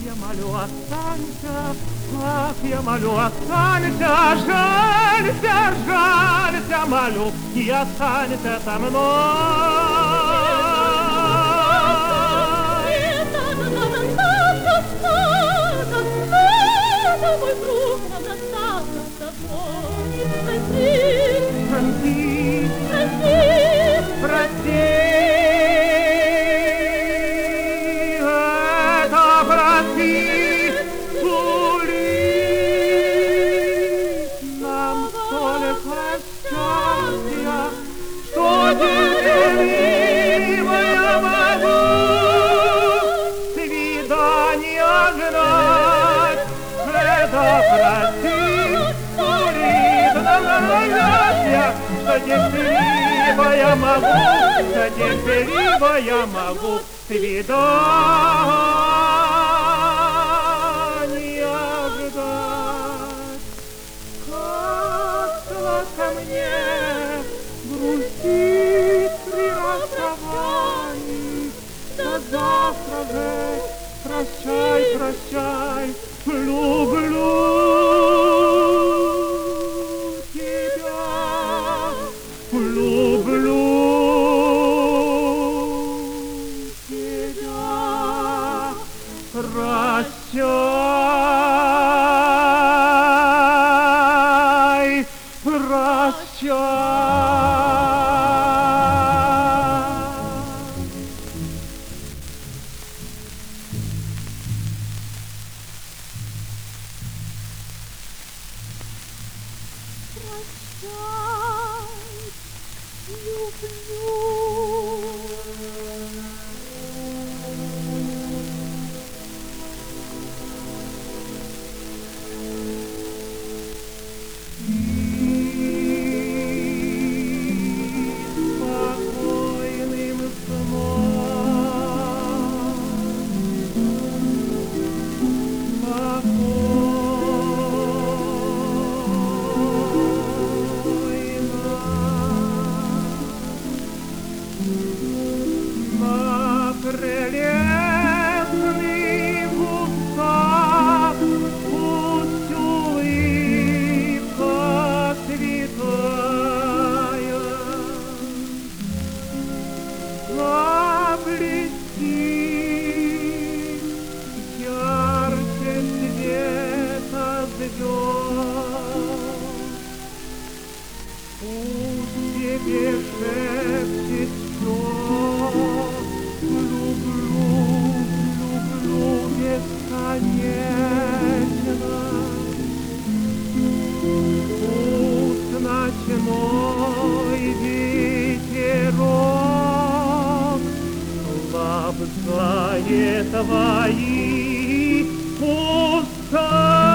я молю, останься, ах, я молю, останься, жалься, жалься, молю, и останься со мной. Мой друг, нам остался с тобой. Прости, Прости, прости, прости, это прости, сулит нам столько счастья, что терпеливо я могу свидания ждать. Это прости, сулит нам счастья, что терпеливо я могу, что терпеливо я могу свидания ждать. Как сладко мне грустить при расставании, до завтра же прощай, прощай, люблю тебя, люблю тебя, прощай, прощай. Прелестный устах, пусть улыбка святая заблестит ярче света звезд. Пусть тебе шепчет все, люблю, люблю бесконечно. Пусть ночной ветерок лапзает твои уста.